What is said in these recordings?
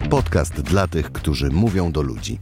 Podcast dla tych, którzy mówią do ludzi.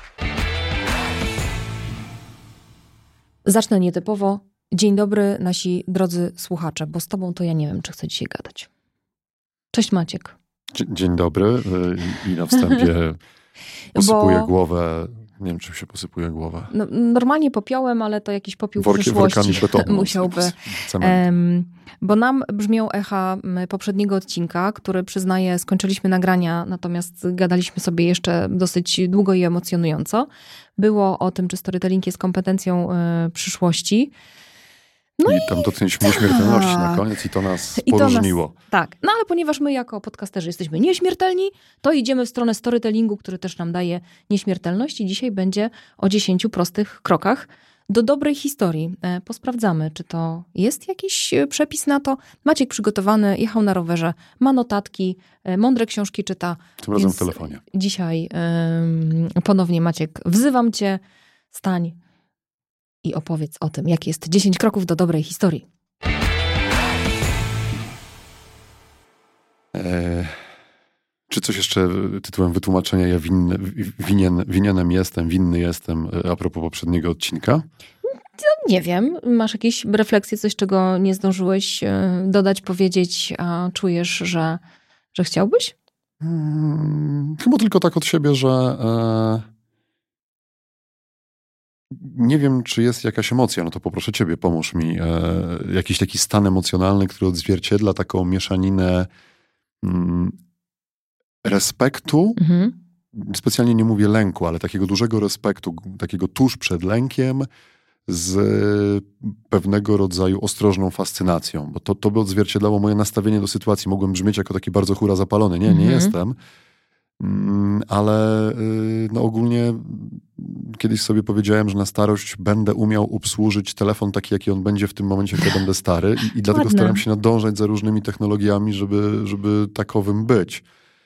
Zacznę nietypowo. Dzień dobry, nasi drodzy słuchacze, bo z tobą to ja nie wiem, czy chcę dzisiaj gadać. Cześć Maciek. Dzień dobry i na wstępie posypuję głowę. Nie wiem, czym się posypuje głowę. No, normalnie popiołem, ale to jakiś popiół w przyszłości musiałby. Bo nam brzmią echa poprzedniego odcinka, który przyznaję, skończyliśmy nagrania, natomiast gadaliśmy sobie jeszcze dosyć długo i emocjonująco. Było o tym, czy storytelling jest kompetencją przyszłości. No I tam dotknęliśmy nieśmiertelności na koniec i to nas poróżniło. Tak, no ale ponieważ my jako podcasterzy jesteśmy nieśmiertelni, to idziemy w stronę storytellingu, który też nam daje nieśmiertelność i dzisiaj będzie o 10 prostych krokach do dobrej historii. Posprawdzamy, czy to jest jakiś przepis na to. Maciek przygotowany, jechał na rowerze, ma notatki, mądre książki czyta. Tym razem w telefonie. Dzisiaj ponownie Maciek, wzywam cię, stań i opowiedz o tym, jakie jest 10 kroków do dobrej historii. Czy coś jeszcze tytułem wytłumaczenia ja winny jestem a propos poprzedniego odcinka? Nie wiem. Masz jakieś refleksje, coś czego nie zdążyłeś dodać, powiedzieć, a czujesz, że chciałbyś? Chyba tylko tak od siebie, że nie wiem, czy jest jakaś emocja, no to poproszę ciebie, pomóż mi. Jakiś taki stan emocjonalny, który odzwierciedla taką mieszaninę respektu, specjalnie nie mówię lęku, ale takiego dużego respektu, takiego tuż przed lękiem z pewnego rodzaju ostrożną fascynacją, bo to by odzwierciedlało moje nastawienie do sytuacji. Mogłem brzmieć jako taki bardzo hura zapalony. Nie jestem. Ale no ogólnie kiedyś sobie powiedziałem, że na starość będę umiał obsłużyć telefon taki, jaki on będzie w tym momencie, kiedy będę stary i dlatego staram się nadążać za różnymi technologiami, żeby takowym być.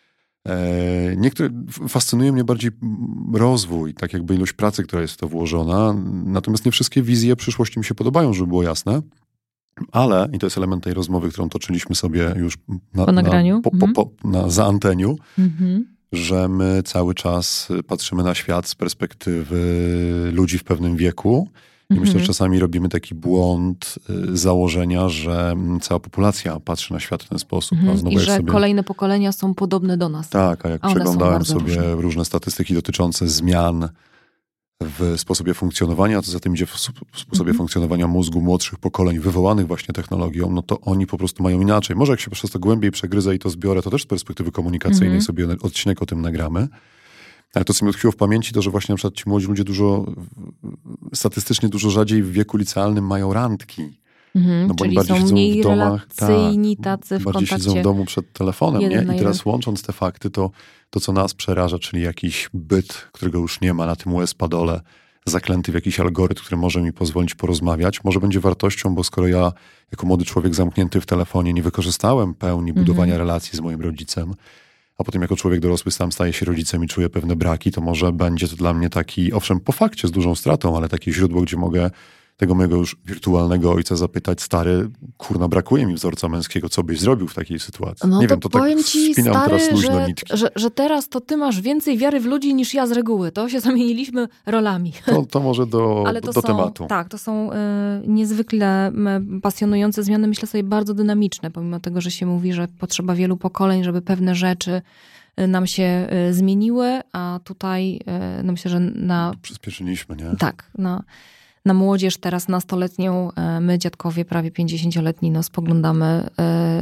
Fascynuje mnie bardziej rozwój, tak jakby ilość pracy, która jest w to włożona, natomiast nie wszystkie wizje przyszłości mi się podobają, żeby było jasne. Ale, i to jest element tej rozmowy, którą toczyliśmy sobie już po nagraniu, za anteniu, że my cały czas patrzymy na świat z perspektywy ludzi w pewnym wieku i myślę, że czasami robimy taki błąd założenia, że cała populacja patrzy na świat w ten sposób. I że kolejne pokolenia są podobne do nas. Tak, a jak przeglądałem sobie różne statystyki dotyczące zmian w sposobie funkcjonowania, co za tym idzie w sposobie funkcjonowania mózgu młodszych pokoleń wywołanych właśnie technologią, no to oni po prostu mają inaczej. Może jak się przez to głębiej przegryzę i to zbiorę, to też z perspektywy komunikacyjnej sobie odcinek o tym nagramy. Ale to, co mi utkwiło w pamięci, to, że właśnie na przykład ci młodzi ludzie statystycznie dużo rzadziej w wieku licealnym mają randki. No bo czyli bardziej są siedzą mniej w domach, relacyjni tacy w bardziej kontakcie. siedzą w domu przed telefonem, nie? I teraz jeden. łącząc te fakty, to co nas przeraża, czyli jakiś byt, którego już nie ma na tym US-padole, zaklęty w jakiś algorytm, który może mi pozwolić porozmawiać, może będzie wartością, bo skoro ja jako młody człowiek zamknięty w telefonie nie wykorzystałem pełni budowania relacji z moim rodzicem, a potem jako człowiek dorosły sam staję się rodzicem i czuję pewne braki, to może będzie to dla mnie taki, owszem, po fakcie z dużą stratą, ale takie źródło, gdzie mogę tego mojego już wirtualnego ojca zapytać, stary, kurna, brakuje mi wzorca męskiego, co byś zrobił w takiej sytuacji? No nie to wiem, to powiem tak ci, spinam stary, teraz luźno nitki. że teraz to ty masz więcej wiary w ludzi niż ja z reguły. To się zamieniliśmy rolami. To może do tematu. Tak, to są niezwykle pasjonujące zmiany, myślę sobie bardzo dynamiczne, pomimo tego, że się mówi, że potrzeba wielu pokoleń, żeby pewne rzeczy nam się zmieniły, a tutaj no myślę, że Przyspieszyliśmy, nie? Tak, na młodzież teraz nastoletnią, my dziadkowie prawie 50-letni, no spoglądamy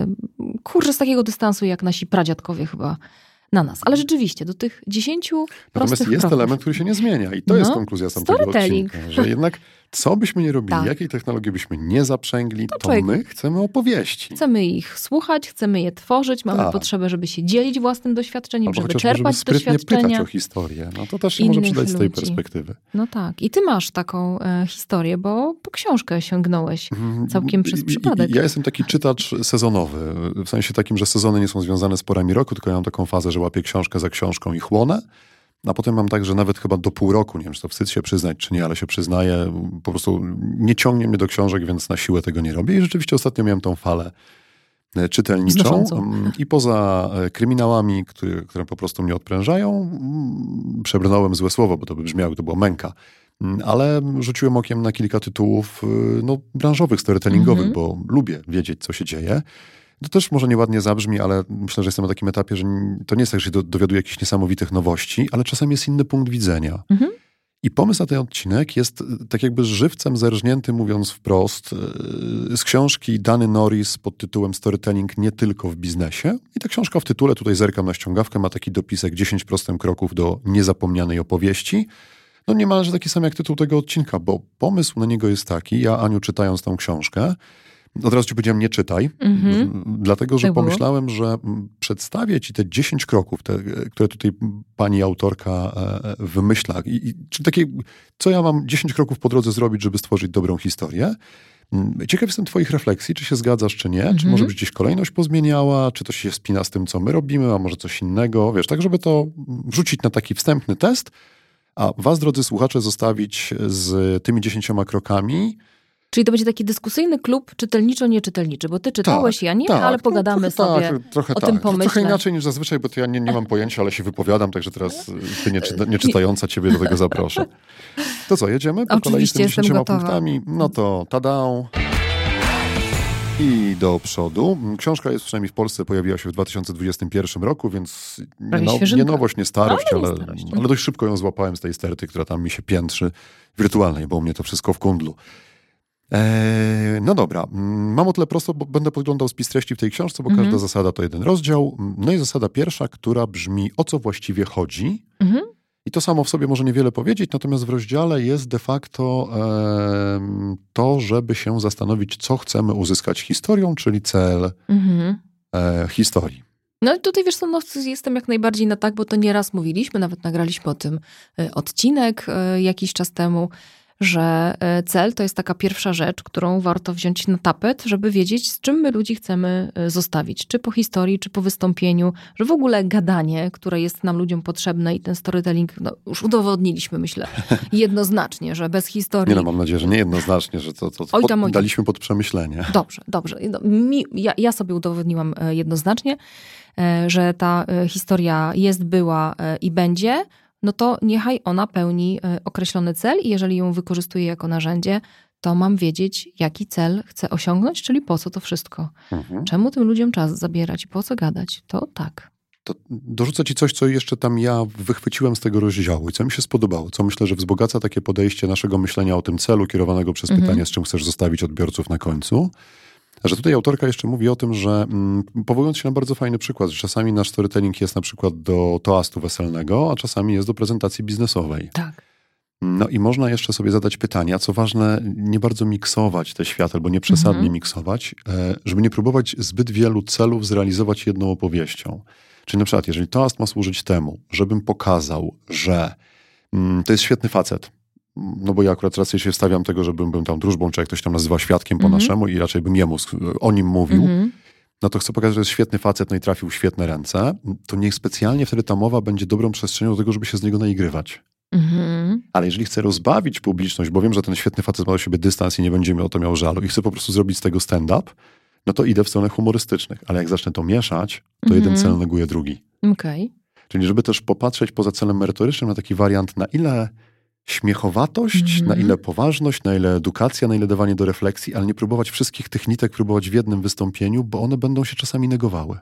z takiego dystansu jak nasi pradziadkowie chyba na nas. Ale rzeczywiście do tych 10 prostych Natomiast jest kroków. element, który się nie zmienia i to jest konkluzja tamtego odcinka, że jednak co byśmy nie robili, jakiej technologii byśmy nie zaprzęgli, to my chcemy opowieści. Chcemy ich słuchać, chcemy je tworzyć, mamy potrzebę, żeby się dzielić własnym doświadczeniem, żeby czerpać żeby doświadczenia. pytać o historię. No to też się może przydać z tej perspektywy. No tak. I ty masz taką historię, bo po książkę sięgnąłeś całkiem przez przypadek. Ja jestem taki czytacz sezonowy. W sensie takim, że sezony nie są związane z porami roku, tylko ja mam taką fazę, że łapię książkę za książką i chłonę. A potem mam tak, że nawet chyba do pół roku, nie wiem, czy to wstyd się przyznać, czy nie, ale się przyznaję, po prostu nie ciągnie mnie do książek, więc na siłę tego nie robię. I rzeczywiście ostatnio miałem tą falę czytelniczą i poza kryminałami, które po prostu mnie odprężają, przebrnąłem złe słowo, bo to by brzmiało, to była męka, ale rzuciłem okiem na kilka tytułów branżowych, storytellingowych, bo lubię wiedzieć, co się dzieje. To też może nieładnie zabrzmi, ale myślę, że jestem na takim etapie, że to nie jest tak, że się dowiaduję jakichś niesamowitych nowości, ale czasem jest inny punkt widzenia. I pomysł na ten odcinek jest tak jakby żywcem zerżnięty, mówiąc wprost, z książki Dany Norris pod tytułem Storytelling nie tylko w biznesie. I ta książka w tytule, tutaj zerkam na ściągawkę, ma taki dopisek 10 prostych kroków do niezapomnianej opowieści. No niemalże taki sam jak tytuł tego odcinka, bo pomysł na niego jest taki, ja Aniu czytając tą książkę, od razu ci powiedziałem, nie czytaj, dlatego, że pomyślałem, że przedstawię ci te 10 kroków, które tutaj pani autorka wymyśla. Czyli takie, co ja mam 10 kroków po drodze zrobić, żeby stworzyć dobrą historię. Ciekaw jestem twoich refleksji, czy się zgadzasz, czy nie. Czy może byś gdzieś kolejność pozmieniała, czy to się spina z tym, co my robimy, a może coś innego. Wiesz, tak żeby to wrzucić na taki wstępny test, a was, drodzy słuchacze, zostawić z tymi 10 krokami. Czyli to będzie taki dyskusyjny klub czytelniczo-nieczytelniczy, bo ty czytałeś, ja nie, ale pogadamy sobie o tym pomyśle. Trochę inaczej niż zazwyczaj, bo to ja nie mam pojęcia, ale się wypowiadam, także teraz ty nieczytająca ciebie do tego zaproszę. To co, jedziemy po kolei z tymi 10 punktami? No to tada. I do przodu. Książka jest przynajmniej w Polsce, pojawiła się w 2021 roku, więc nie nowość, nie starość, ale dość szybko ją złapałem z tej sterty, która tam mi się piętrzy wirtualnej, bo u mnie to wszystko w kundlu. No dobra, mam o tyle prosto, bo będę podglądał spis treści w tej książce, bo każda zasada to jeden rozdział. No i zasada pierwsza, która brzmi, o co właściwie chodzi. I to samo w sobie może niewiele powiedzieć, natomiast w rozdziale jest de facto to, żeby się zastanowić, co chcemy uzyskać historią, czyli cel historii. No i tutaj wiesz co, jestem jak najbardziej na tak, bo to nieraz mówiliśmy, nawet nagraliśmy o tym odcinek jakiś czas temu, że cel to jest taka pierwsza rzecz, którą warto wziąć na tapet, żeby wiedzieć, z czym my ludzi chcemy zostawić. Czy po historii, czy po wystąpieniu, że w ogóle gadanie, które jest nam ludziom potrzebne i ten storytelling, już udowodniliśmy, myślę, jednoznacznie, że bez historii... Nie mam nadzieję, że nie jednoznacznie, że to daliśmy pod przemyślenie. Dobrze. Ja sobie udowodniłam jednoznacznie, że ta historia jest, była i będzie, no to niechaj ona pełni określony cel i jeżeli ją wykorzystuję jako narzędzie, to mam wiedzieć, jaki cel chcę osiągnąć, czyli po co to wszystko. Czemu tym ludziom czas zabierać i po co gadać? To tak. To dorzucę ci coś, co jeszcze tam ja wychwyciłem z tego rozdziału i co mi się spodobało, co myślę, że wzbogaca takie podejście naszego myślenia o tym celu kierowanego przez pytanie, z czym chcesz zostawić odbiorców na końcu. Że tutaj autorka jeszcze mówi o tym, że powołując się na bardzo fajny przykład, że czasami nasz storytelling jest na przykład do toastu weselnego, a czasami jest do prezentacji biznesowej. Tak. No i można jeszcze sobie zadać pytania, co ważne, nie bardzo miksować te światy, albo nie przesadnie miksować, żeby nie próbować zbyt wielu celów zrealizować jedną opowieścią. Czyli na przykład, jeżeli toast ma służyć temu, żebym pokazał, że to jest świetny facet, no bo ja akurat raczej się stawiam tego, żebym był tam drużbą, czy jak ktoś tam nazywa świadkiem po naszemu i raczej bym o nim mówił, no to chcę pokazać, że jest świetny facet, no i trafił w świetne ręce, to niech specjalnie wtedy ta mowa będzie dobrą przestrzenią do tego, żeby się z niego naigrywać. Ale jeżeli chcę rozbawić publiczność, bo wiem, że ten świetny facet ma do siebie dystans i nie będzie o to miał żalu i chcę po prostu zrobić z tego stand-up, no to idę w stronę humorystycznych. Ale jak zacznę to mieszać, to jeden cel neguje drugi. Okay. Czyli żeby też popatrzeć poza celem merytorycznym na taki wariant, na ile śmiechowatość, na ile poważność, na ile edukacja, na ile dawanie do refleksji, ale nie próbować wszystkich tych nitek próbować w jednym wystąpieniu, bo one będą się czasami negowały.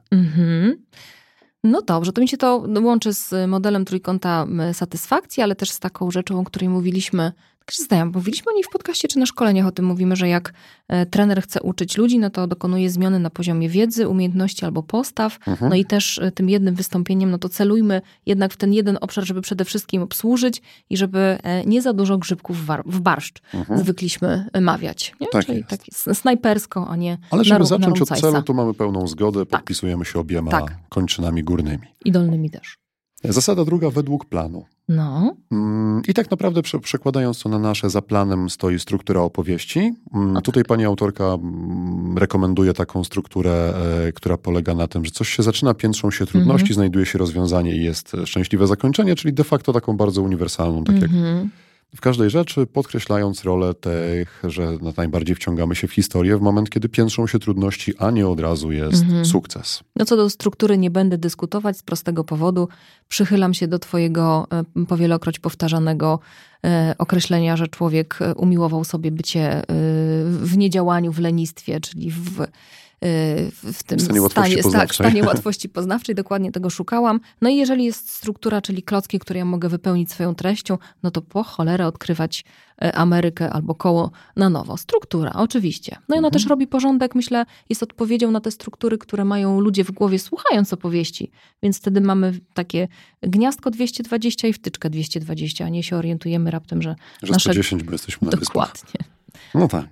No dobrze, to mi się to łączy z modelem trójkąta satysfakcji, ale też z taką rzeczą, o której mówiliśmy, mówiliśmy o niej w podcaście czy na szkoleniach o tym mówimy, że jak trener chce uczyć ludzi, no to dokonuje zmiany na poziomie wiedzy, umiejętności albo postaw. No i też tym jednym wystąpieniem, no to celujmy jednak w ten jeden obszar, żeby przede wszystkim obsłużyć i żeby nie za dużo grzybków w barszcz zwykliśmy mawiać. Nie? Tak czyli jest. tak snajpersko, a nie ale żeby zacząć od celu, to mamy pełną zgodę, podpisujemy się obiema kończynami górnymi. I dolnymi też. Zasada druga, według planu. No. I tak naprawdę przekładając to na nasze, za planem stoi struktura opowieści. Tutaj pani autorka rekomenduje taką strukturę, która polega na tym, że coś się zaczyna, piętrzą się trudności, znajduje się rozwiązanie i jest szczęśliwe zakończenie, czyli de facto taką bardzo uniwersalną, tak jak w każdej rzeczy, podkreślając rolę tych, że najbardziej wciągamy się w historię w moment, kiedy piętrzą się trudności, a nie od razu jest sukces. No co do struktury nie będę dyskutować z prostego powodu. Przychylam się do twojego powielokroć powtarzanego określenia, że człowiek umiłował sobie bycie w niedziałaniu, w lenistwie, czyli w tym stanie łatwości poznawczej. Dokładnie tego szukałam. No i jeżeli jest struktura, czyli klocki, które ja mogę wypełnić swoją treścią, no to po cholerę odkrywać Amerykę albo koło na nowo. Struktura, oczywiście. No i ona też robi porządek, myślę, jest odpowiedzią na te struktury, które mają ludzie w głowie, słuchając opowieści. Więc wtedy mamy takie gniazdko 220 i wtyczkę 220, a nie się orientujemy raptem, że 110, bo jesteśmy na wyspach. Dokładnie. No tak.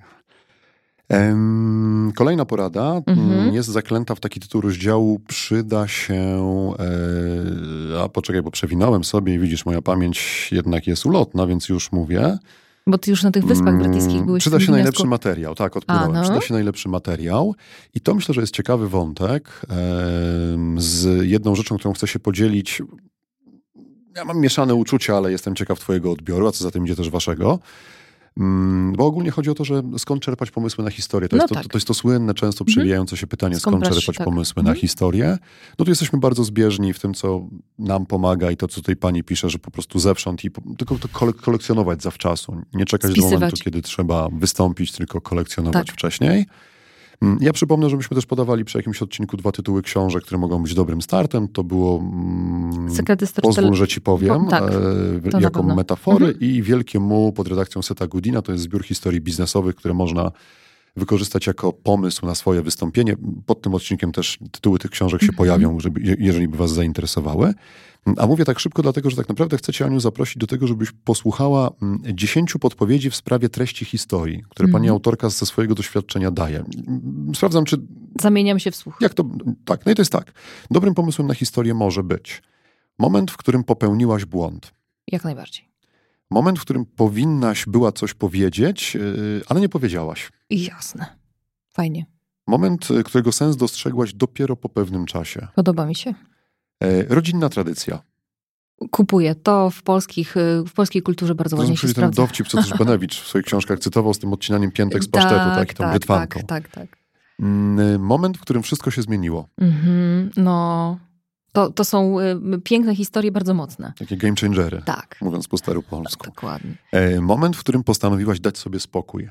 Kolejna porada jest zaklęta w taki tytuł rozdziału. Przyda się... A poczekaj, bo przewinąłem sobie i widzisz, moja pamięć jednak jest ulotna, więc już mówię. Bo ty już na tych Wyspach Brytyjskich byłeś. Przyda się najlepszy materiał, tak, odpłynąłem. Przyda się najlepszy materiał i to myślę, że jest ciekawy wątek z jedną rzeczą, którą chcę się podzielić. Ja mam mieszane uczucia, ale jestem ciekaw twojego odbioru, a co za tym idzie też waszego. Bo ogólnie chodzi o to, że skąd czerpać pomysły na historię. To jest to słynne, często przewijające się pytanie, skąd czerpać pomysły na historię. No tu jesteśmy bardzo zbieżni w tym, co nam pomaga i to, co tutaj pani pisze, że po prostu zewsząd i tylko to kolekcjonować zawczasu. Nie czekać do momentu, kiedy trzeba wystąpić, tylko kolekcjonować wcześniej. Ja przypomnę, że myśmy też podawali przy jakimś odcinku 2 tytuły książek, które mogą być dobrym startem. To było Pozwól, że ci powiem, jako metafory i Wielkie Mu pod redakcją Seta Goodina. To jest zbiór historii biznesowych, które można wykorzystać jako pomysł na swoje wystąpienie. Pod tym odcinkiem też tytuły tych książek się pojawią, jeżeli by was zainteresowały. A mówię tak szybko, dlatego, że tak naprawdę chcę cię, Aniu, zaprosić do tego, żebyś posłuchała 10 podpowiedzi w sprawie treści historii, które pani autorka ze swojego doświadczenia daje. Sprawdzam, czy... Zamieniam się w słuch. Jak to... Tak, no i to jest tak. Dobrym pomysłem na historię może być moment, w którym popełniłaś błąd. Jak najbardziej. Moment, w którym powinnaś była coś powiedzieć, ale nie powiedziałaś. Jasne. Fajnie. Moment, którego sens dostrzegłaś dopiero po pewnym czasie. Podoba mi się. Rodzinna tradycja. Kupuję. To w polskiej kulturze bardzo ładnie się sprawdza. Ten dowcip, co też Benewicz w swoich książkach cytował z tym odcinaniem piętek z pasztetu, i tą brytwanką. Tak. Moment, w którym wszystko się zmieniło. No... To są piękne historie, bardzo mocne. Takie game changery, mówiąc po staru polsku. Dokładnie. Moment, w którym postanowiłaś dać sobie spokój.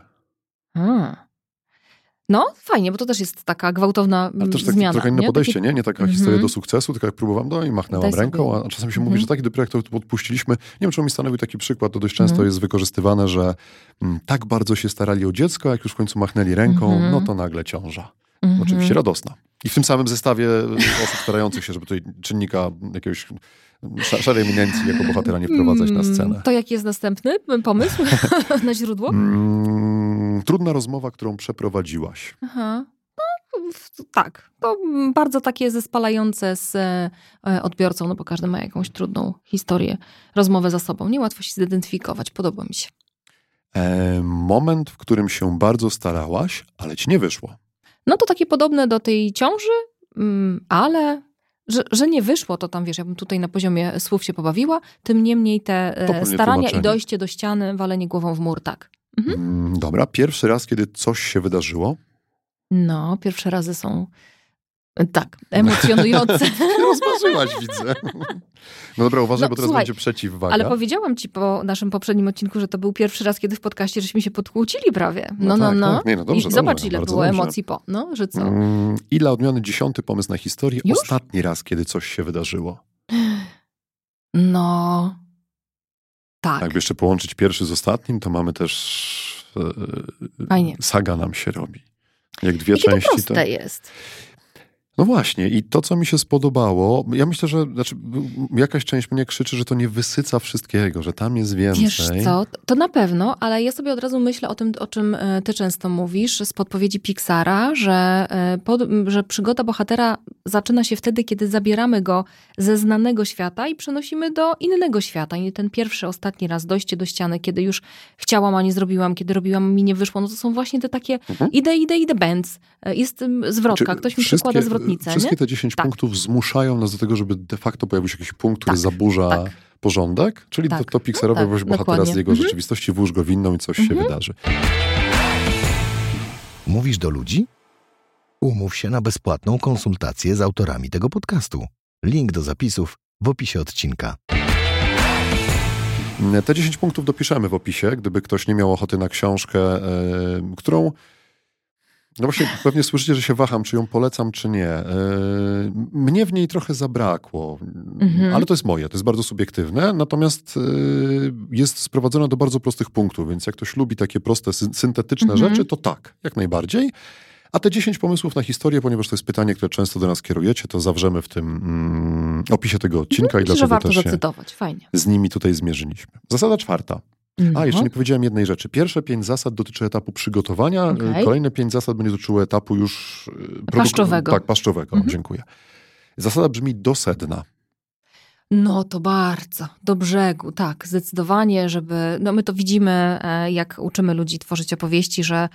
No, fajnie, bo to też jest taka gwałtowna zmiana. Trochę inne podejście, nie taka historia do sukcesu, tylko jak próbowałam, i machnęłam ręką, a czasem się mówi, że tak, dopiero jak to odpuściliśmy. Nie wiem, czemu mi stanowił taki przykład, to dość często jest wykorzystywane, że tak bardzo się starali o dziecko, jak już w końcu machnęli ręką, no to nagle ciąża. Oczywiście radosna. I w tym samym zestawie osób starających się, żeby tutaj czynnika jakiegoś szarej eminencji jako bohatera nie wprowadzać na scenę. To jaki jest następny pomysł na źródło? Trudna rozmowa, którą przeprowadziłaś. No, tak. To bardzo takie zespalające z odbiorcą, no bo każdy ma jakąś trudną historię, rozmowę za sobą. Niełatwo się zidentyfikować. Podoba mi się. Moment, w którym się bardzo starałaś, ale ci nie wyszło. No to takie podobne do tej ciąży, ale że nie wyszło, to tam, wiesz, ja bym tutaj na poziomie słów się pobawiła, tym niemniej te starania i dojście do ściany, walenie głową w mur, tak. Dobra, pierwszy raz, kiedy coś się wydarzyło? No, pierwsze razy są emocjonujące. Rozmarzyłaś, widzę. No dobra, uważaj, bo teraz będzie przeciwwaga. Ale powiedziałam ci po naszym poprzednim odcinku, że to był pierwszy raz, kiedy w podcaście żeśmy się podkłócili prawie. No. Nie, no dobrze, i zobacz, ile było dobrze. emocji że co? I dla odmiany 10. pomysł na historię. Już? Ostatni raz, kiedy coś się wydarzyło. No... Tak. Jakby jeszcze połączyć pierwszy z ostatnim, to mamy też... saga nam się robi. Jak dwie części. To proste jest. No właśnie, i to, co mi się spodobało, ja myślę, że jakaś część mnie krzyczy, że to nie wysyca wszystkiego, że tam jest więcej. Wiesz co, to na pewno, ale ja sobie od razu myślę o tym, o czym ty często mówisz z podpowiedzi Pixara, że przygoda bohatera zaczyna się wtedy, kiedy zabieramy go ze znanego świata i przenosimy do innego świata. I ten pierwszy, ostatni raz dojście do ściany, kiedy już chciałam, a nie zrobiłam, kiedy robiłam, mi nie wyszło, no to są właśnie te takie idę, bęc. Jest zwrotka. Ktoś mi przykłada zwrotkę obietnicę. Wszystkie te 10 punktów zmuszają nas do tego, żeby de facto pojawił się jakiś punkt, który zaburza porządek, czyli to pikserowe weź bohatera z jego rzeczywistości, włóż go w inną i coś się wydarzy. Mówisz do ludzi? Umów się na bezpłatną konsultację z autorami tego podcastu. Link do zapisów w opisie odcinka. Te 10 punktów dopiszemy w opisie, gdyby ktoś nie miał ochoty na książkę, którą... No właśnie, pewnie słyszycie, że się waham, czy ją polecam, czy nie. Mnie w niej trochę zabrakło, ale to jest moje, to jest bardzo subiektywne, natomiast jest sprowadzona do bardzo prostych punktów, więc jak ktoś lubi takie proste, syntetyczne rzeczy, to tak, jak najbardziej. A te 10 pomysłów na historię, ponieważ to jest pytanie, które często do nas kierujecie, to zawrzemy w tym opisie tego odcinka i dlaczego też się fajnie. Z nimi tutaj zmierzyliśmy. Zasada 4. Jeszcze nie powiedziałem jednej rzeczy. Pierwsze 5 zasad dotyczy etapu przygotowania, kolejne 5 zasad będzie dotyczyło etapu już... paszczowego. Tak, paszczowego, dziękuję. Zasada brzmi do sedna. No to bardzo, do brzegu, tak, zdecydowanie, żeby... No my to widzimy, jak uczymy ludzi tworzyć opowieści, że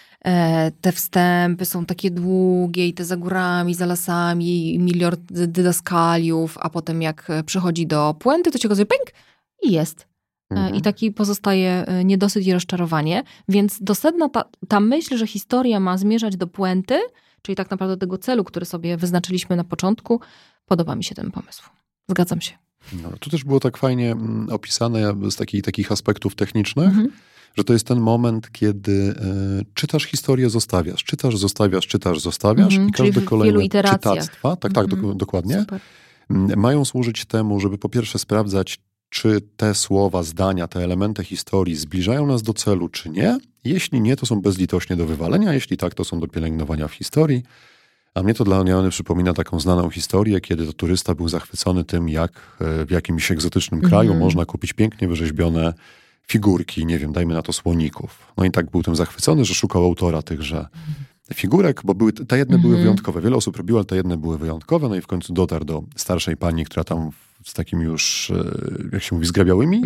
te wstępy są takie długie i te za górami, za lasami, miliard dydaskaliów, a potem jak przychodzi do puenty, to się okazuje pęk i jest. I taki pozostaje niedosyt i rozczarowanie. Więc do sedna ta myśl, że historia ma zmierzać do puenty, czyli tak naprawdę do tego celu, który sobie wyznaczyliśmy na początku, podoba mi się ten pomysł. Zgadzam się. No, tu też było tak fajnie opisane z takich aspektów technicznych, że to jest ten moment, kiedy czytasz historię, zostawiasz. Czytasz, zostawiasz i każde kolejne czytactwa, dokładnie, super, mają służyć temu, żeby po pierwsze sprawdzać, czy te słowa, zdania, te elementy historii zbliżają nas do celu, czy nie. Jeśli nie, to są bezlitośnie do wywalenia. Jeśli tak, to są do pielęgnowania w historii. A mnie to dla mnie przypomina taką znaną historię, kiedy to turysta był zachwycony tym, jak w jakimś egzotycznym kraju można kupić pięknie wyrzeźbione figurki, nie wiem, dajmy na to słoników. No i tak był tym zachwycony, że szukał autora tychże figurek, bo te jedne były wyjątkowe. Wiele osób robiło, ale te jedne były wyjątkowe. No i w końcu dotarł do starszej pani, która tam z takimi już, jak się mówi, zgrabiałymi?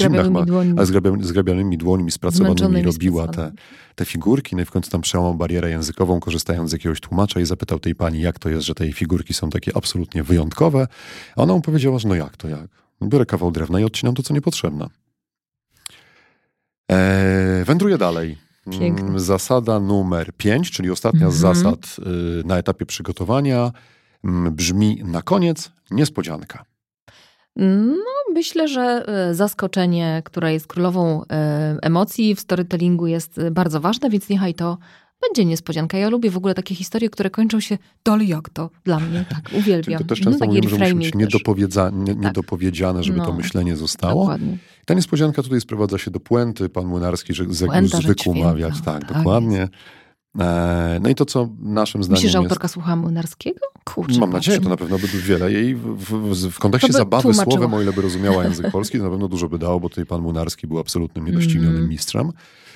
Zgrabianymi dłońmi spracowanymi robiła te figurki. No i w końcu tam przełamał barierę językową, korzystając z jakiegoś tłumacza i zapytał tej pani, jak to jest, że te figurki są takie absolutnie wyjątkowe. A ona mu powiedziała, że no jak to jak? Biorę kawał drewna i odcinam to, co niepotrzebne. Wędruję dalej. Piękne. Zasada numer 5, czyli ostatnia z zasad na etapie przygotowania, brzmi na koniec niespodzianka. No, myślę, że zaskoczenie, które jest królową emocji w storytellingu, jest bardzo ważne, więc niechaj to będzie niespodzianka. Ja lubię w ogóle takie historie, które kończą się dalej jak to dla mnie. Tak, uwielbiam. To też często mówimy, że musi być niedopowiedziane, żeby to myślenie zostało. Dokładnie. Ta niespodzianka tutaj sprowadza się do puenty. Pan Młynarski, że zwykł mawiać. Tak, dokładnie. Jest. No i to, co naszym zdaniem Myślisz, że autorka słuchała Młynarskiego? Kurczę, mam nadzieję, to na pewno by wiele jej w kontekście zabawy słowem, o ile by rozumiała język polski, to na pewno dużo by dało, bo tutaj pan Młynarski był absolutnym niedoścignionym mistrzem.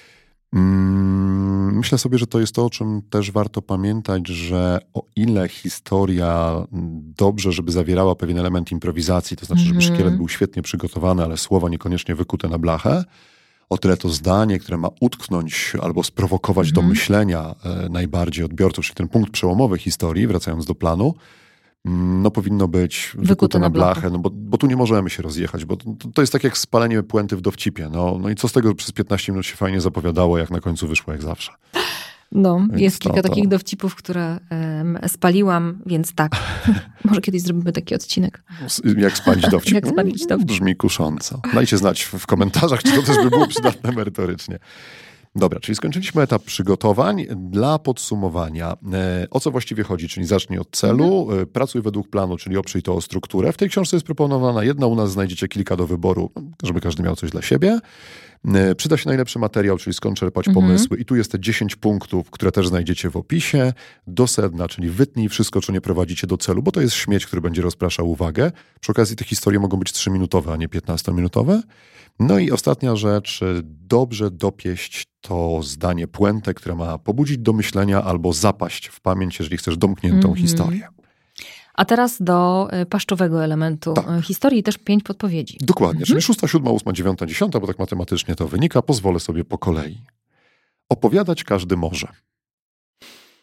Myślę sobie, że to jest to, o czym też warto pamiętać, że o ile historia dobrze, żeby zawierała pewien element improwizacji, to znaczy, żeby szkielet był świetnie przygotowany, ale słowa niekoniecznie wykute na blachę, o tyle to zdanie, które ma utknąć albo sprowokować do myślenia najbardziej odbiorców, czyli ten punkt przełomowy historii, wracając do planu, no powinno być wykute na blachę, no bo tu nie możemy się rozjechać, bo to jest tak jak spalenie puenty w dowcipie. No i co z tego, że przez 15 minut się fajnie zapowiadało, jak na końcu wyszło jak zawsze. No, więc jest kilka takich dowcipów, które spaliłam, więc tak. Może kiedyś zrobimy taki odcinek. Jak spalić dowcip? Jak spalić dowcip. Brzmi kusząco. Dajcie znać w komentarzach, czy to też by było przydatne merytorycznie. Dobra, czyli skończyliśmy etap przygotowań. Dla podsumowania, o co właściwie chodzi? Czyli zacznij od celu, pracuj według planu, czyli oprzyj to o strukturę. W tej książce jest proponowana jedna, u nas znajdziecie kilka do wyboru, żeby każdy miał coś dla siebie. Przyda się najlepszy materiał, czyli skąd czerpać pomysły. I tu jest te 10 punktów, które też znajdziecie w opisie. Do sedna, czyli wytnij wszystko, co nie prowadzi cię do celu, bo to jest śmieć, który będzie rozpraszał uwagę. Przy okazji te historie mogą być 3-minutowe, a nie 15-minutowe. No i ostatnia rzecz, dobrze dopieść to zdanie, puentę, które ma pobudzić do myślenia albo zapaść w pamięć, jeżeli chcesz domkniętą historię. A teraz do paszczowego elementu historii też 5 podpowiedzi. Dokładnie, czyli 6, 7, 8, 9, 10, bo tak matematycznie to wynika. Pozwolę sobie po kolei. Opowiadać każdy może.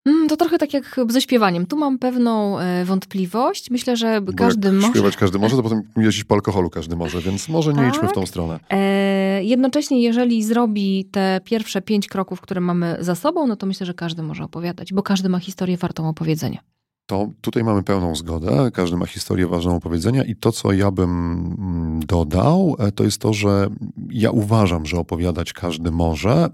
To trochę tak jak ze śpiewaniem. Tu mam pewną wątpliwość. Myślę, że każdy może... Śpiewać każdy może, to potem jeździć po alkoholu każdy może, więc może nie idźmy w tą stronę. Jednocześnie, jeżeli zrobi te pierwsze 5 kroków, które mamy za sobą, no to myślę, że każdy może opowiadać, bo każdy ma historię wartą opowiedzenia. To tutaj mamy pełną zgodę. Każdy ma historię ważną opowiedzenia i to, co ja bym dodał, to jest to, że ja uważam, że opowiadać każdy może,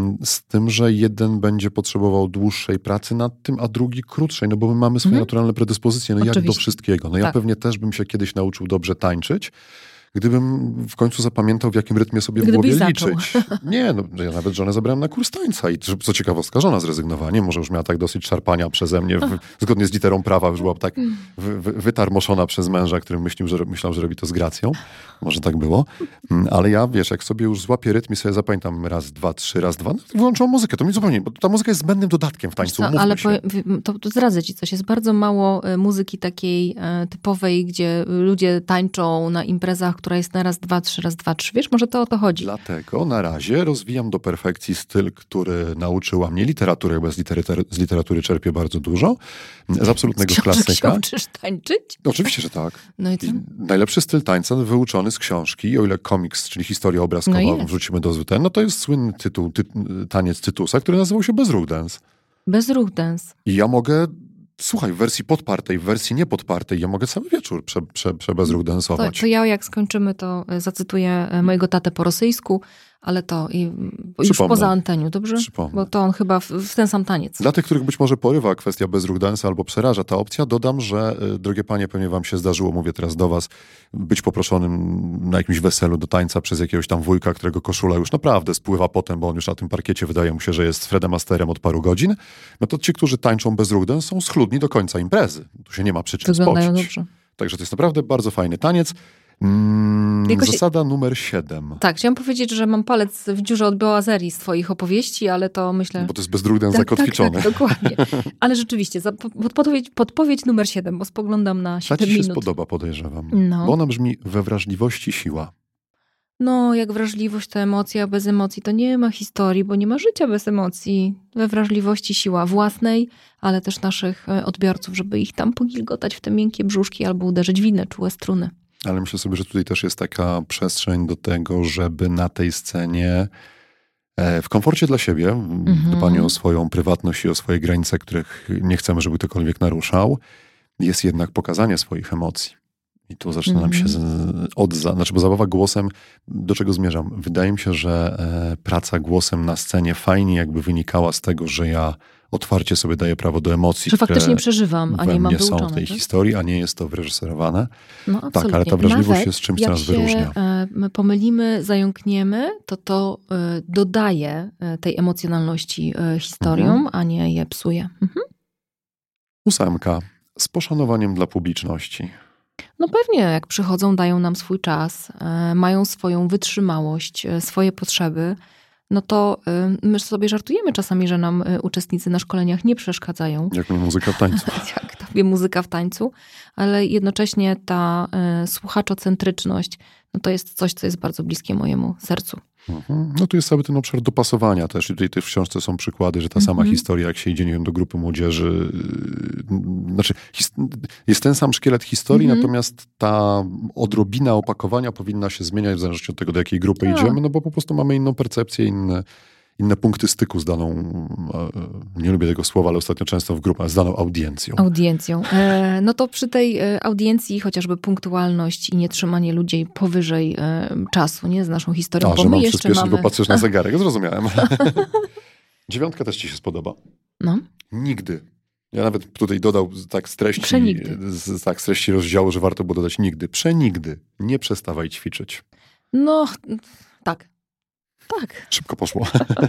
z tym, że jeden będzie potrzebował dłuższej pracy nad tym, a drugi krótszej, no bo my mamy swoje naturalne predyspozycje, no jak do wszystkiego. No ja pewnie też bym się kiedyś nauczył dobrze tańczyć, gdybym w końcu zapamiętał, w jakim rytmie sobie w głowie liczyć. Nie, no ja nawet żonę zabrałem na kurs tańca i co ciekawostka, żona zrezygnowała. Nie, może już miała tak dosyć szarpania przeze mnie, zgodnie z literą prawa, już była tak wytarmoszona przez męża, który myślał, że robi to z gracją. Może tak było. Ale ja, wiesz, jak sobie już złapię rytm i sobie zapamiętam raz, dwa, trzy, raz, dwa, no to wyłączyłam muzykę. To mi zupełnie, bo ta muzyka jest zbędnym dodatkiem w tańcu. Ale to zdradzę ci coś. Jest bardzo mało muzyki takiej typowej, gdzie ludzie tańczą na imprezach, która jest na raz, dwa, trzy, raz, dwa, trzy. Wiesz, może to o to chodzi. Dlatego na razie rozwijam do perfekcji styl, który nauczyła mnie literatury, bo z literatury czerpię bardzo dużo. Z absolutnego klasyka. Się uczysz tańczyć? Oczywiście, że tak. No i co? Najlepszy styl tańca wyuczony z książki, o ile komiks, czyli historia obrazkowa, wrzucimy do ZWT, no to jest słynny taniec Tytusa, który nazywał się Bezruch Dance. Bezruch Dance. I ja mogę... Słuchaj, w wersji podpartej, w wersji niepodpartej, ja mogę cały wieczór bezruch dansować. To ja jak skończymy, to zacytuję mojego tatę po rosyjsku, ale to już poza antenią, dobrze? Przypomnę. Bo to on chyba w ten sam taniec. Dla tych, których być może porywa kwestia bezruch dance albo przeraża ta opcja, dodam, że drogie panie, pewnie wam się zdarzyło, mówię teraz do was, być poproszonym na jakimś weselu do tańca przez jakiegoś tam wujka, którego koszula już naprawdę spływa potem, bo on już na tym parkiecie wydaje mu się, że jest Fredem Asterem od paru godzin. No to ci, którzy tańczą bezruch dance, są schludni do końca imprezy. Tu się nie ma przyczyn Wyglądają spocić. dobrze. Także to jest naprawdę bardzo fajny taniec. Zasada numer 7. Tak, chciałam powiedzieć, że mam palec w dziurze od Boazerii z twoich opowieści, ale to myślę... Bo to jest bezruch dance zakotwiczony. Tak, dokładnie. Ale rzeczywiście, podpowiedź numer 7, bo spoglądam na 7 minut. Ta ci się spodoba, podejrzewam. No. Bo ona brzmi: we wrażliwości siła. No, jak wrażliwość to emocja, bez emocji to nie ma historii, bo nie ma życia bez emocji. We wrażliwości siła własnej, ale też naszych odbiorców, żeby ich tam pogilgotać w te miękkie brzuszki albo uderzyć w inne czułe struny. Ale myślę sobie, że tutaj też jest taka przestrzeń do tego, żeby na tej scenie w komforcie dla siebie, w dbaniu o swoją prywatność i o swoje granice, których nie chcemy, żeby ktokolwiek naruszał, jest jednak pokazanie swoich emocji. I tu zaczyna nam się bo zabawa głosem, do czego zmierzam? Wydaje mi się, że praca głosem na scenie fajnie jakby wynikała z tego, że ja otwarcie sobie daję prawo do emocji, że faktycznie przeżywam, a nie mam wyuczone. Są w tej historii, a nie jest to wyreżyserowane. No, absolutnie. Tak, ale ta wrażliwość jest czymś, co nas wyróżnia. Jak się pomylimy, zająkniemy, to dodaje tej emocjonalności historiom, a nie je psuje. 8. Z poszanowaniem dla publiczności. No pewnie, jak przychodzą, dają nam swój czas, mają swoją wytrzymałość, swoje potrzeby, no to my sobie żartujemy czasami, że nam uczestnicy na szkoleniach nie przeszkadzają. Jak mi muzyka w tańcu. Jak tobie muzyka w tańcu, ale jednocześnie ta słuchaczocentryczność, no to jest coś, co jest bardzo bliskie mojemu sercu. No tu jest cały ten obszar dopasowania też i tutaj też w książce są przykłady, że ta sama historia, jak się idzie, nie wiem, do grupy młodzieży, znaczy jest ten sam szkielet historii, natomiast ta odrobina opakowania powinna się zmieniać w zależności od tego, do jakiej grupy idziemy, no bo po prostu mamy inną percepcję, inne punkty styku z daną, nie lubię tego słowa, ale ostatnio często w grupach, z daną audiencją. No to przy tej audiencji chociażby punktualność i nietrzymanie ludzi powyżej czasu, nie, z naszą historią. Że mam przyspieszyć, bo patrzysz na zegarek. Zrozumiałem. 9 też ci się spodoba? No. Nigdy. Ja nawet tutaj dodał z treści rozdziału, że warto było dodać nigdy. Przenigdy. Nie przestawaj ćwiczyć. No, tak. Tak. Szybko poszło.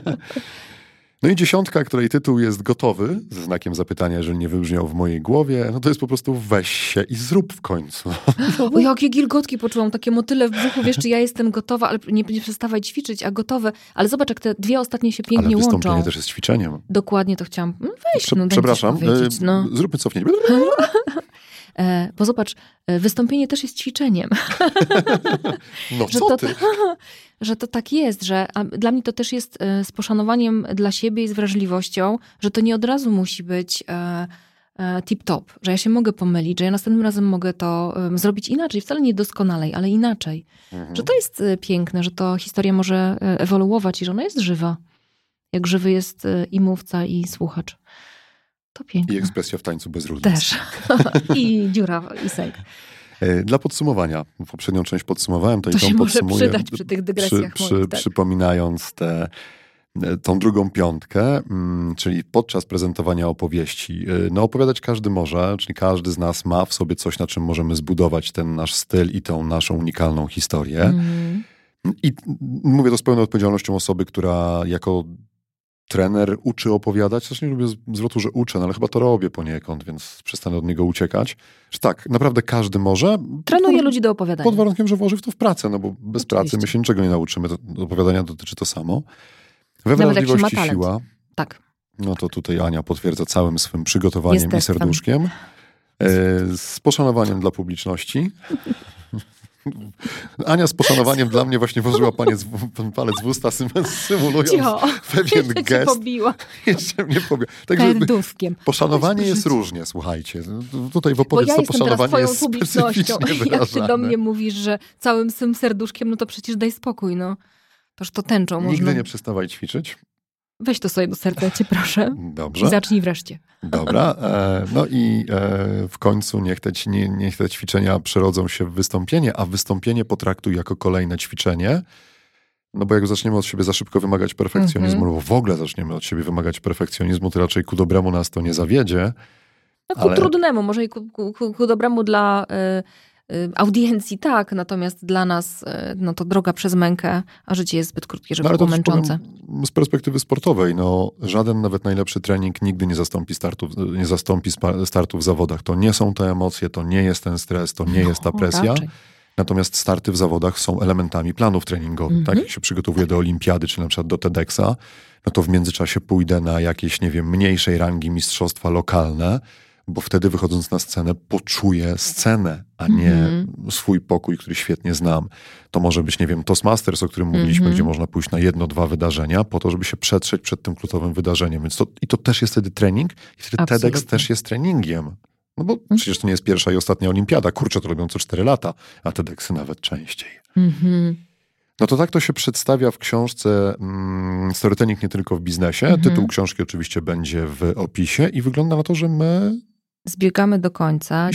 No i 10, której tytuł jest gotowy, ze znakiem zapytania, jeżeli nie wybrzmiał w mojej głowie, no to jest po prostu weź się i zrób w końcu. O, jakie gilgotki poczułam, takie motyle w brzuchu, wiesz, czy ja jestem gotowa, ale nie przestawaj ćwiczyć, a gotowe. Ale zobacz, jak te dwie ostatnie się pięknie łączą. Ale wystąpienie też jest ćwiczeniem. Dokładnie to chciałam. Przepraszam, zróbmy cofnięcie. Bo zobacz, wystąpienie też jest ćwiczeniem. No co ty? Że to tak jest, że dla mnie to też jest z poszanowaniem dla siebie i z wrażliwością, że to nie od razu musi być tip-top, że ja się mogę pomylić, że ja następnym razem mogę to zrobić inaczej, wcale nie doskonalej, ale inaczej. Że to jest piękne, że to historia może ewoluować i że ona jest żywa. Jak żywy jest i mówca, i słuchacz. To piękne. I ekspresja w tańcu bez różnic. Też. I dziura, i sęk. Dla podsumowania, poprzednią część podsumowałem, to i tą się podsumuję. Może przydać przy tych dygresjach moich, tak. Przypominając tą drugą piątkę, czyli podczas prezentowania opowieści. No opowiadać każdy może, czyli każdy z nas ma w sobie coś, na czym możemy zbudować ten nasz styl i tą naszą unikalną historię. I mówię to z pełną odpowiedzialnością osoby, która jako trener uczy opowiadać. Też nie lubię zwrotu, że uczę, no ale chyba to robię poniekąd, więc przestanę od niego uciekać. Że tak, naprawdę każdy może. Trenuje ludzi do opowiadania. Pod warunkiem, że włoży w to w pracę, no bo bez pracy my się niczego nie nauczymy. Opowiadania dotyczy to samo. We wrażliwości siła. Tak. No to tutaj Ania potwierdza całym swym przygotowaniem i serduszkiem. Z poszanowaniem dla publiczności. Ania z poszanowaniem dla mnie właśnie włożyła palec w usta, symulując pewien gest. Pobiła. Jeszcze mnie pobiła. Karduskiem. Poszanowanie jest różnie, słuchajcie. Tutaj w opowiedzi poszanowanie jest specyficznie wyrażane. Jak ty do mnie mówisz, że całym swym serduszkiem, no to przecież daj spokój, no. Toż to tęczą można. Nigdy nie przestawaj ćwiczyć. Weź to sobie do serca, cię proszę. Dobrze. I zacznij wreszcie. Dobra. No i w końcu niech te ćwiczenia przerodzą się w wystąpienie, a wystąpienie potraktuj jako kolejne ćwiczenie. No bo jak zaczniemy od siebie za szybko wymagać perfekcjonizmu, albo w ogóle zaczniemy od siebie wymagać perfekcjonizmu, to raczej ku dobremu nas to nie zawiedzie. No ku trudnemu, może i ku dobremu dla audiencji, tak, natomiast dla nas no to droga przez mękę, a życie jest zbyt krótkie, żeby było męczące. Z perspektywy sportowej, no żaden nawet najlepszy trening nigdy nie zastąpi startów w zawodach. To nie są te emocje, to nie jest ten stres, to nie jest ta presja. Raczej. Natomiast starty w zawodach są elementami planów treningowych. Tak, jak się przygotowuję do olimpiady, czy na przykład do TEDxa, no to w międzyczasie pójdę na jakieś, nie wiem, mniejszej rangi mistrzostwa lokalne, bo wtedy wychodząc na scenę poczuję scenę, a nie swój pokój, który świetnie znam. To może być, nie wiem, Toastmasters, o którym mówiliśmy, gdzie można pójść na 1-2 wydarzenia, po to, żeby się przetrzeć przed tym kluczowym wydarzeniem. Więc to też jest wtedy trening i wtedy absolutnie. TEDx też jest treningiem. No bo przecież to nie jest pierwsza i ostatnia olimpiada. Kurczę, to robią co 4 lata, a TEDxy nawet częściej. No to tak to się przedstawia w książce Storytelling nie tylko w biznesie. Tytuł książki oczywiście będzie w opisie i wygląda na to, że my zbiegamy do końca.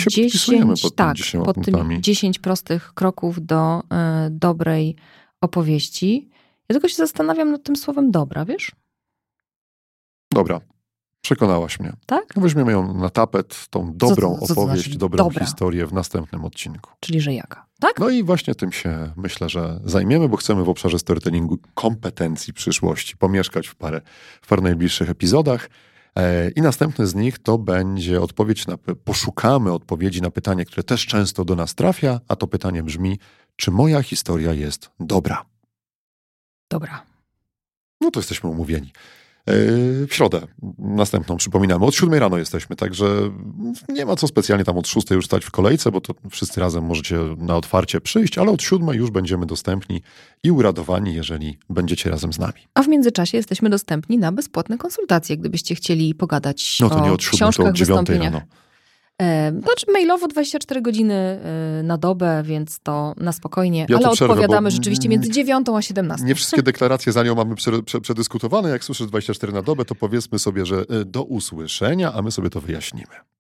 10 prostych kroków do dobrej opowieści. Ja tylko się zastanawiam nad tym słowem dobra, wiesz? Dobra. Przekonałaś mnie. Tak? No weźmiemy ją na tapet, tą dobrą opowieść, dobrą historię w następnym odcinku. Czyli, że jaka? Tak? No i właśnie tym się myślę, że zajmiemy, bo chcemy w obszarze storytellingu kompetencji przyszłości pomieszkać w parę najbliższych epizodach. I następny z nich to będzie poszukamy odpowiedzi na pytanie, które też często do nas trafia, a to pytanie brzmi, czy moja historia jest dobra? Dobra. No to jesteśmy umówieni. W środę następną, przypominamy, od 7 rano jesteśmy, także nie ma co specjalnie tam od 6 już stać w kolejce, bo to wszyscy razem możecie na otwarcie przyjść, ale od 7 już będziemy dostępni i uradowani, jeżeli będziecie razem z nami. A w międzyczasie jesteśmy dostępni na bezpłatne konsultacje, gdybyście chcieli pogadać no to nie od 7, to od 9 rano. Znaczy mailowo 24 godziny na dobę, więc to na spokojnie, ale odpowiadamy rzeczywiście między 9 a 17. Nie wszystkie deklaracje za nią mamy przedyskutowane. Jak słyszysz 24 na dobę, to powiedzmy sobie, że do usłyszenia, a my sobie to wyjaśnimy.